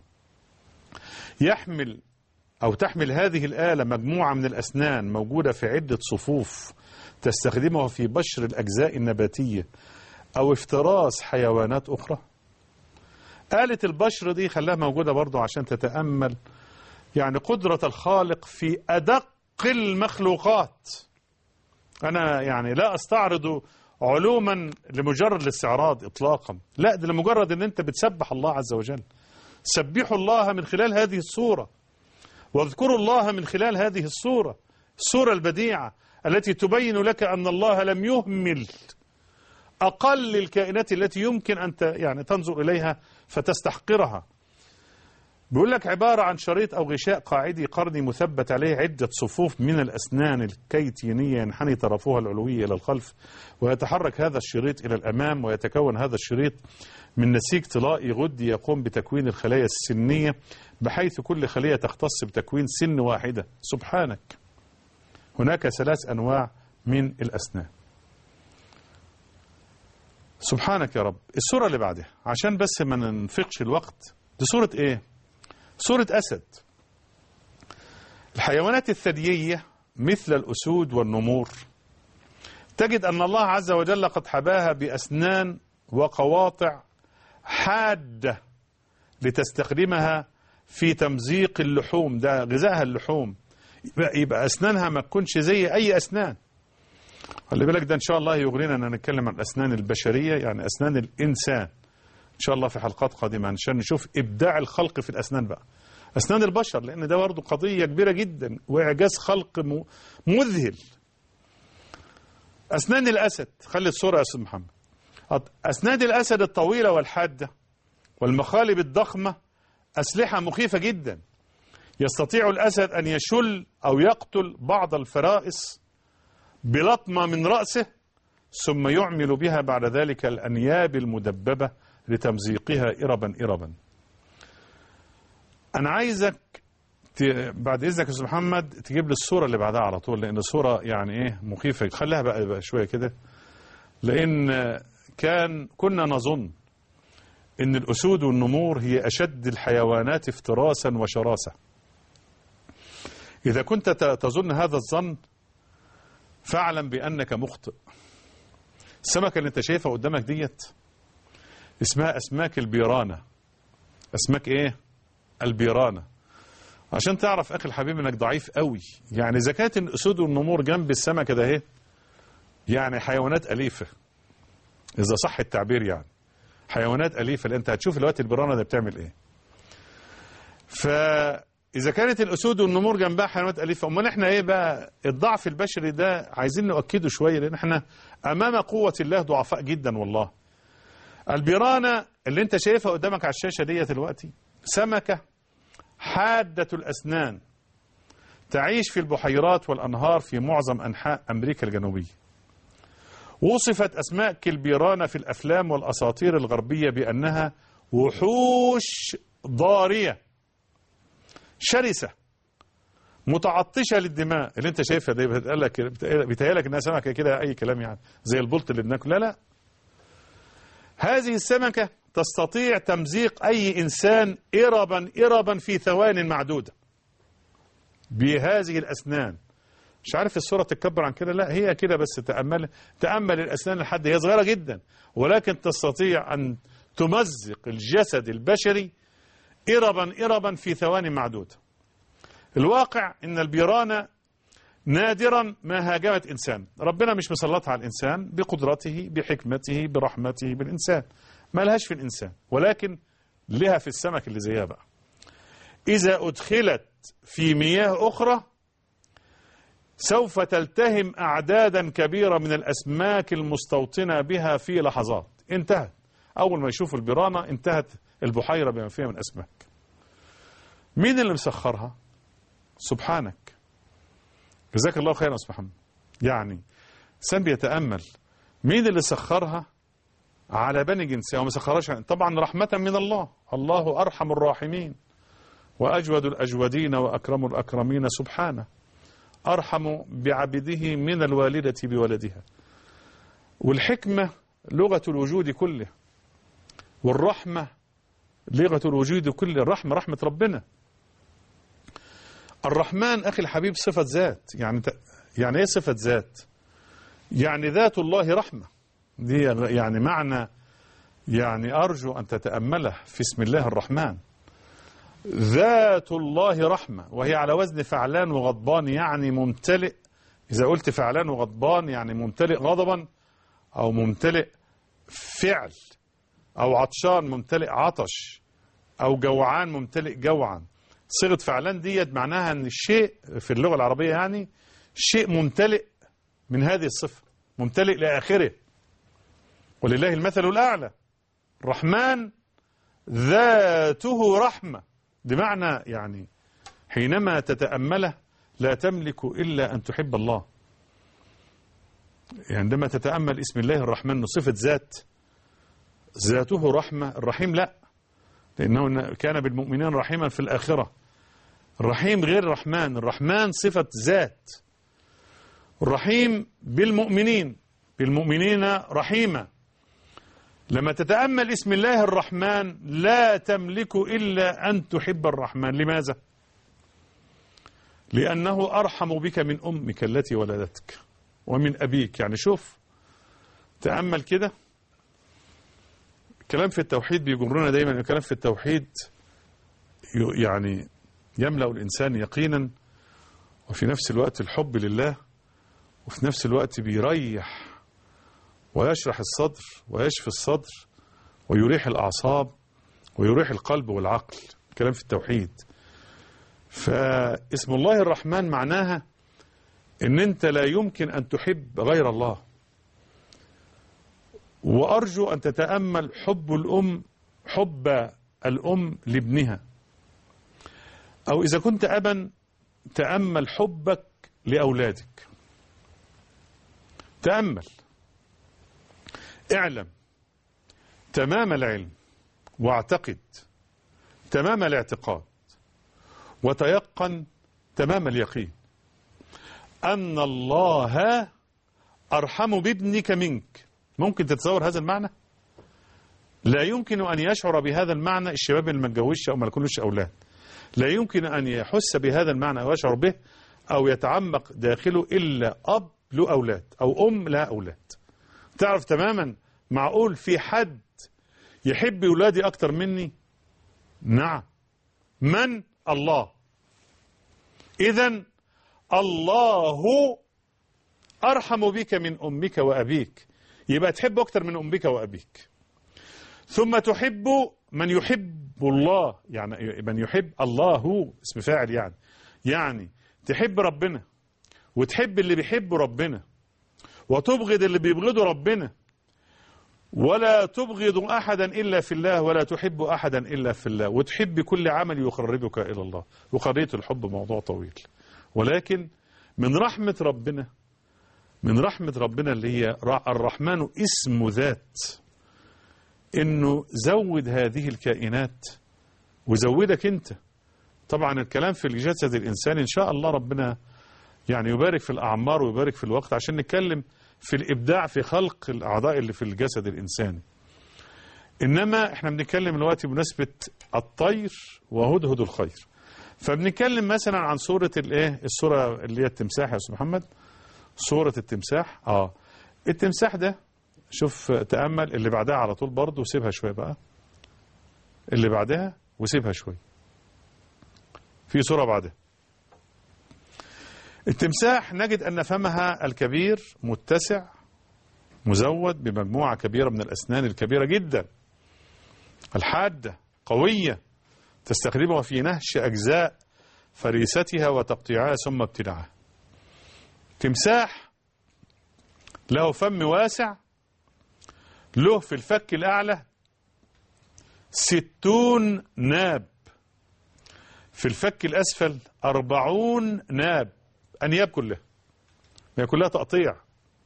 تحمل هذه الآلة مجموعة من الأسنان موجودة في عدة صفوف تستخدمها في بشر الأجزاء النباتية أو افتراس حيوانات أخرى؟ آلة البشر دي خلاها موجودة برضو عشان تتأمل يعني قدرة الخالق في أدق المخلوقات. أنا يعني لا أستعرض علوما لمجرد الاستعراض إطلاقا، لا، ده لمجرد أن أنت بتسبح الله عز وجل. سبحوا الله من خلال هذه الصورة، واذكروا الله من خلال هذه الصورة البديعة التي تبين لك أن الله لم يهمل أقل الكائنات التي يمكن أن يعني تنظر إليها فتستحقرها. بيقول لك عبارة عن شريط أو غشاء قاعدي قرني مثبت عليه عدة صفوف من الأسنان الكيتينية ينحني طرفها العلوي إلى الخلف، ويتحرك هذا الشريط إلى الأمام، ويتكون هذا الشريط من نسيج طلائي غدي يقوم بتكوين الخلايا السنية، بحيث كل خلية تختص بتكوين سن واحدة. سبحانك. هناك 3 أنواع من الأسنان. سبحانك يا رب. الصورة اللي بعدها عشان بس ما ننفقش الوقت، دي صورة إيه؟ صورة أسد. الحيوانات الثديية مثل الأسود والنمور تجد أن الله عز وجل قد حباها بأسنان وقواطع حادة لتستخدمها في تمزيق اللحوم، ده غذائها اللحوم. يبقى أسنانها ما تكونش زي أي أسنان. خلي بالك ده إن شاء الله يغرينا أن نتكلم عن الأسنان البشرية، يعني أسنان الإنسان إن شاء الله في حلقات قادمة عشان نشوف إبداع الخلق في الأسنان بقى، أسنان البشر، لأن ده برضه قضية كبيرة جدا وإعجاز خلق مذهل. أسنان الأسد، خلي الصورة يا أستاذ محمد. أسنان الأسد الطويلة والحادة والمخالب الضخمة أسلحة مخيفة جدا. يستطيع الأسد أن يشل أو يقتل بعض الفرائس بلطمة من رأسه، ثم يعمل بها بعد ذلك الأنياب المدببة لتمزيقها إربا إربا. أنا عايزك بعد إذنك يا أستاذ محمد تجيب لي الصورة اللي بعدها على طول، لأن الصورة يعني إيه مخيفة. خليها بقى شوية كده، لأن كنا نظن إن الأسود والنمور هي أشد الحيوانات افتراسا وشراسة. إذا كنت تظن هذا الظن فاعلم بأنك مخطئ. السمكة اللي أنت شايفها قدامك ديت اسمها أسماك البيرانة. أسماك إيه؟ البيرانة. عشان تعرف أخي الحبيب أنك ضعيف قوي. يعني إذا كانت الأسود والنمور جنب السمكة ده إيه؟ يعني حيوانات أليفة، إذا صح التعبير، يعني حيوانات أليفة، لأن أنت هتشوف الوقت البيرانة ده بتعمل إيه. فإذا كانت الأسود والنمور جنبها حيوانات أليفة، أمال إحنا إيه بقى؟ الضعف البشري ده عايزين نؤكده شوية، لأن إحنا أمام قوة الله ضعفاء جدا والله. البيرانة اللي أنت شايفها قدامك على الشاشة دي دلوقتي سمكة حادة الأسنان تعيش في البحيرات والأنهار في معظم أنحاء أمريكا الجنوبية. وصفت أسماك البيرانة في الأفلام والأساطير الغربية بأنها وحوش ضارية شرسة متعطشة للدماء، اللي انت شايفها دي بيتهيألك انها سمكة كده اي كلام يعني زي البلط اللي بناكله. لا، هذه السمكة تستطيع تمزيق اي انسان إربا في ثوان معدودة بهذه الاسنان. مش عارف الصورة تتكبر عن كده، لا هي كده بس. تأمل الاسنان لحد هي صغيرة جدا، ولكن تستطيع ان تمزق الجسد البشري إربا في ثوان معدودة. الواقع ان البيرانة نادرا ما هاجمت انسان، ربنا مش مسلطها على الانسان بقدرته بحكمته برحمته بالانسان، ما لهاش في الانسان، ولكن لها في السمك اللي زيها بقى. اذا ادخلت في مياه اخرى سوف تلتهم اعدادا كبيرة من الاسماك المستوطنة بها في لحظات. انتهت، اول ما يشوفوا البيرانة انتهت البحيرة بما فيها من اسماك. مين اللي مسخرها؟ سبحانك. جزاك الله خيرا يا أستاذ محمد. يعني إنسان بيتأمل مين اللي سخرها على بني جنسها وما سخرهاش طبعا رحمة من الله. الله أرحم الراحمين وأجود الأجودين وأكرم الأكرمين سبحانه، أرحم بعبده من الوالدة بولدها. والحكمة لغة الوجود كله، والرحمة لغة الوجود كله. الرحمة رحمة ربنا. الرحمن أخي الحبيب صفة ذات. يعني إيه صفة ذات؟ يعني ذات الله رحمة. دي يعني معنى يعني أرجو أن تتأمله في اسم الله الرحمن. ذات الله رحمة، وهي على وزن فعلان وغضبان، يعني ممتلئ. إذا قلت فعلان وغضبان يعني ممتلئ غضبا، أو ممتلئ فعل، أو عطشان ممتلئ عطش، أو جوعان ممتلئ جوعا. صيغة فعلان ديت معناها أن الشيء في اللغة العربية يعني شيء ممتلئ من هذه الصفة، ممتلئ لآخره. ولله المثل الأعلى. الرحمن ذاته رحمة، بمعنى يعني حينما تتأمله لا تملك إلا أن تحب الله. يعني عندما تتأمل اسم الله الرحمن صفة ذات، ذاته رحمة. الرحيم لا، لأنه كان بالمؤمنين رحيما في الآخرة. الرحيم غير الرحمن. الرحمن صفة ذات. الرحيم بالمؤمنين رحيما. لما تتأمل اسم الله الرحمن لا تملك إلا أن تحب الرحمن. لماذا؟ لأنه أرحم بك من أمك التي ولدتك ومن أبيك. يعني شوف، تأمل كده. كلام في التوحيد بيجرنا دايما. الكلام في التوحيد يعني يملأ الإنسان يقينا، وفي نفس الوقت الحب لله، وفي نفس الوقت بيريح ويشرح الصدر ويشفي الصدر ويريح الأعصاب ويريح القلب والعقل. كلام في التوحيد. فاسم الله الرحمن معناها ان انت لا يمكن ان تحب غير الله. وارجو ان تتأمل حب الام لابنها، او اذا كنت ابا تأمل حبك لأولادك. تأمل، اعلم تمام العلم، واعتقد تمام الاعتقاد، وتيقن تمام اليقين أن الله أرحم بابنك منك. ممكن تتصور هذا المعنى؟ لا يمكن أن يشعر بهذا المعنى الشباب اللي ما اتجوزش أو ما لكلوش أولاد. لا يمكن أن يحس بهذا المعنى أو يشعر به أو يتعمق داخله إلا أب له أولاد أو أم لها أولاد. تعرف تماما معقول في حد يحب أولادي أكتر مني؟ نعم. من؟ الله. إذن الله أرحم بك من أمك وأبيك، يبقى تحب أكتر من أمك وأبيك. ثم تحب من يحب الله، يعني من يحب الله هو اسم فاعل، يعني تحب ربنا وتحب اللي بيحبه ربنا وتبغض اللي بيبغضه ربنا، ولا تبغض أحدا إلا في الله ولا تحب أحدا إلا في الله، وتحب كل عمل يقربك إلى الله. وقضية الحب موضوع طويل، ولكن من رحمة ربنا اللي هي الرحمن اسم ذات، إنه زود هذه الكائنات وزودك أنت طبعا الكلام في الجسد الإنساني إن شاء الله ربنا يعني يبارك في الأعمار ويبارك في الوقت عشان نتكلم في الإبداع في خلق الأعضاء اللي في الجسد الإنساني. إنما إحنا بنتكلم دلوقتي بمناسبة الطير وهدهد الخير. فبنتكلم مثلا عن صورة الصورة اللي هي التمساح يا أستاذ محمد، صورة التمساح. التمساح ده شوف تأمل اللي بعدها على طول برضه وسيبها شوية بقى، اللي بعدها وسيبها شوية، في صورة بعدها. التمساح نجد أن فمها الكبير متسع مزود بمجموعة كبيرة من الأسنان الكبيرة جدا الحادة قوية تستخدمها في نهش أجزاء فريستها وتقطيعها ثم ابتلاعها. تمساح له فم واسع، له في الفك الأعلى 60 ناب، في الفك الأسفل 40 ناب، أنياب كلها، هي كلها تقطيع،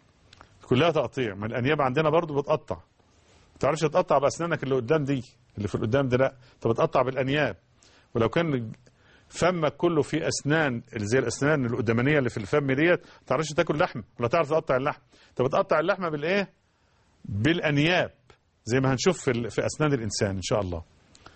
كلها تقطيع. ما الأنياب عندنا برضو بتقطع، ما تعرفش تقطع بأسنانك اللي قدام دي، اللي في القدام ده لا، انت بتقطع بالأنياب. ولو كان فمك كله فيه أسنان اللي زي الأسنان القدامانية اللي في الفم ديت، ما تعرفش تاكل لحم ولا تعرف تقطع اللحم، انت بتقطع اللحمة بالإيه؟ بالأنياب، زي ما هنشوف في أسنان الإنسان إن شاء الله.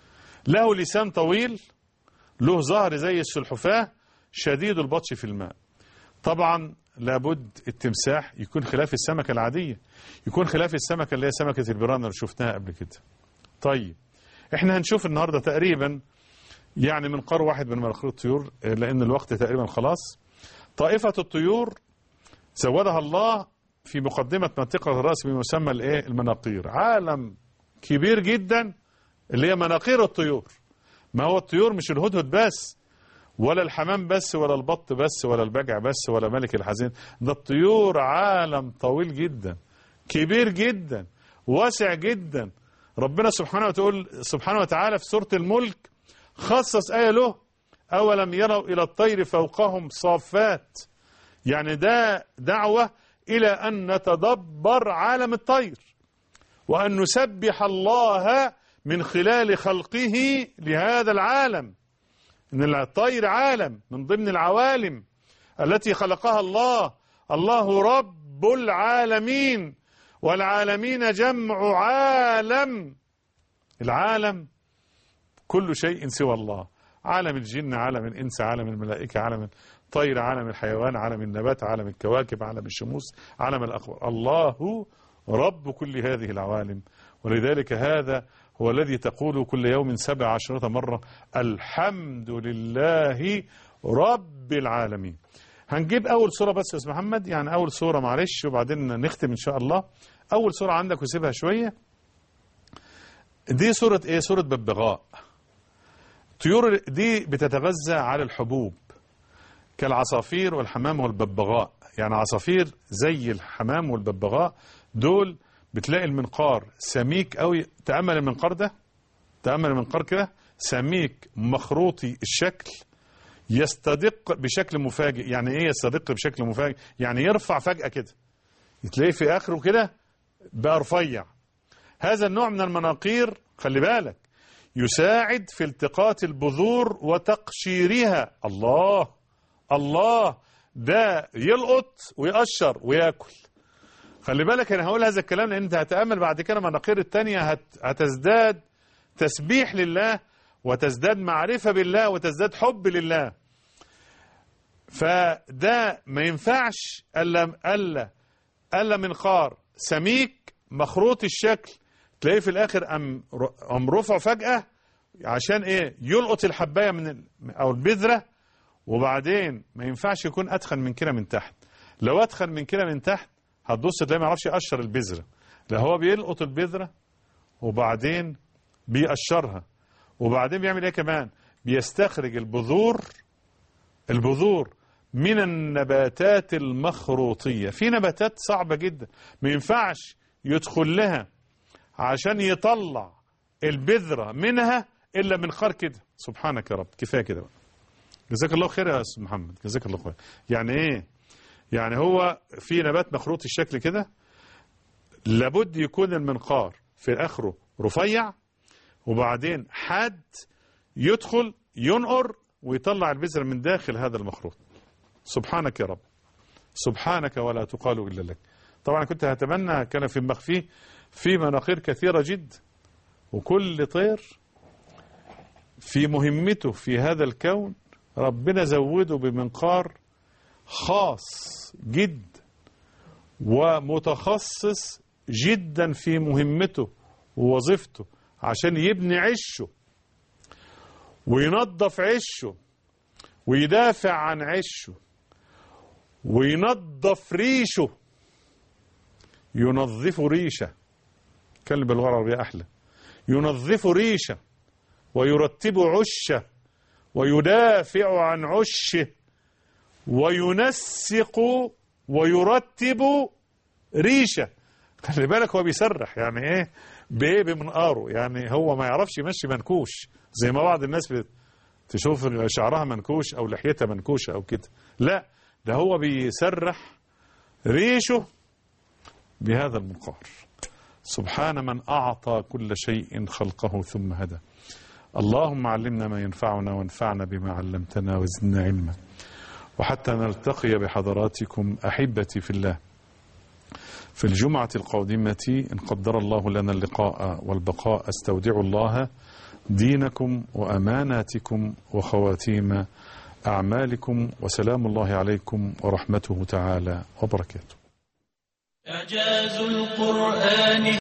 له لسان طويل، له ظهر زي السلحفاة، شديد البطش في الماء. طبعا لابد التمساح يكون خلاف السمكة العادية، يكون خلاف السمكة اللي هي سمكة البيرانا اللي شفناها قبل كده. طيب احنا هنشوف النهاردة تقريبا يعني منقار واحد من مناقير الطيور، لأن الوقت تقريبا خلاص. طائفة الطيور زودها الله في مقدمة منطقة الرأس بمسمى المناقير، عالم كبير جدا اللي هي مناقير الطيور. ما هو الطيور مش الهدهد بس ولا الحمام بس ولا البط بس ولا البجع بس ولا ملك الحزين، ده الطيور عالم طويل جدا كبير جدا واسع جدا. ربنا سبحانه وتعالى في سورة الملك خصص آية له، أولم يروا إلى الطير فوقهم صافات، يعني ده دعوة إلى أن نتدبر عالم الطير وأن نسبح الله من خلال خلقه لهذا العالم. إن الطير عالم من ضمن العوالم التي خلقها الله، الله رب العالمين، والعالمين جمع عالم، العالم كل شيء سوى الله، عالم الجن، عالم الإنس، عالم الملائكة، عالم الطير، عالم الحيوان، عالم النبات، عالم الكواكب، عالم الشموس، عالم الأخبار. الله رب كل هذه العوالم، ولذلك هذا هو الذي تقول كل يوم 17 مرة الحمد لله رب العالمين. هنجيب أول صورة بس يا أستاذ محمد، يعني أول صورة معلش وبعدين نختم إن شاء الله. أول صورة عندك وسيبها شوية، دي صورة إيه؟ صورة ببغاء. الطيور دي بتتغذى على الحبوب كالعصافير والحمام والببغاء، يعني عصافير زي الحمام والببغاء دول بتلاقي المنقار سميك قوي. تأمل المنقار ده، تأمل المنقار كده سميك مخروطي الشكل، يستدق بشكل مفاجئ. يعني ايه يستدق بشكل مفاجئ؟ يعني يرفع فجأة كده، تلاقيه في آخره كده بقى رفيع. هذا النوع من المناقير خلي بالك يساعد في التقاط البذور وتقشيرها. الله الله، ده يلقط ويقشر وياكل. خلي بالك انا هقول هذا الكلام لان انت هتأمل بعد كده مناقير التانية هتزداد تسبيح لله وتزداد معرفة بالله وتزداد حب لله. فده ما ينفعش الا منقار سميك مخروط الشكل، تلاقيه في الاخر ام رفع فجأة عشان ايه؟ يلقط الحباية او البذرة، وبعدين ما ينفعش يكون اتخن من كده من تحت. لو اتخن من كده من تحت هتبص تلاقيه ما يعرفش يقشر البذرة، لا هو بيلقط البذرة وبعدين بيقشرها، وبعدين بيعمل ايه كمان؟ بيستخرج البذور من النباتات المخروطية. في نباتات صعبة جدا ما ينفعش يدخل لها عشان يطلع البذرة منها إلا منقار كده. سبحانك يا رب، كفاية كده بقى. جزاك الله خير يا أستاذ محمد، جزاك الله خير. يعني إيه؟ يعني هو في نبات مخروط الشكل كده لابد يكون المنقار في آخره رفيع وبعدين حاد يدخل ينقر ويطلع البذرة من داخل هذا المخروط. سبحانك يا رب، سبحانك ولا تقال إلا لك. طبعا كنت هتمنى كان في مخفيه في مناخير كثيرة جدا، وكل طير في مهمته في هذا الكون ربنا زوده بمنقار خاص جدا ومتخصص جدا في مهمته ووظيفته، عشان يبني عشه وينظف عشه ويدافع عن عشه وينظف ريشه. ينظف ريشه، كلمة باللغة العربية أحلى. ينظف ريشه ويرتب عشه ويدافع عن عشه وينسق ويرتب ريشه. خلي بالك هو بيسرح يعني ايه بايه بمنقاره، يعني هو ما يعرفش يمشي منكوش زي ما بعض الناس تشوف شعرها منكوش او لحيتها منكوشه او كده. لا، ده هو بيسرح ريشه بهذا المنقار. سبحان من أعطى كل شيء خلقه ثم هدى. اللهم علمنا ما ينفعنا وانفعنا بما علمتنا وزدنا علما. وحتى نلتقي بحضراتكم أحبتي في الله في الجمعة القادمة إن قدر الله لنا اللقاء والبقاء، استودع الله دينكم وأماناتكم وخواتيم أعمالكم، وسلام الله عليكم ورحمته تعالى وبركاته. إعجاز القرآن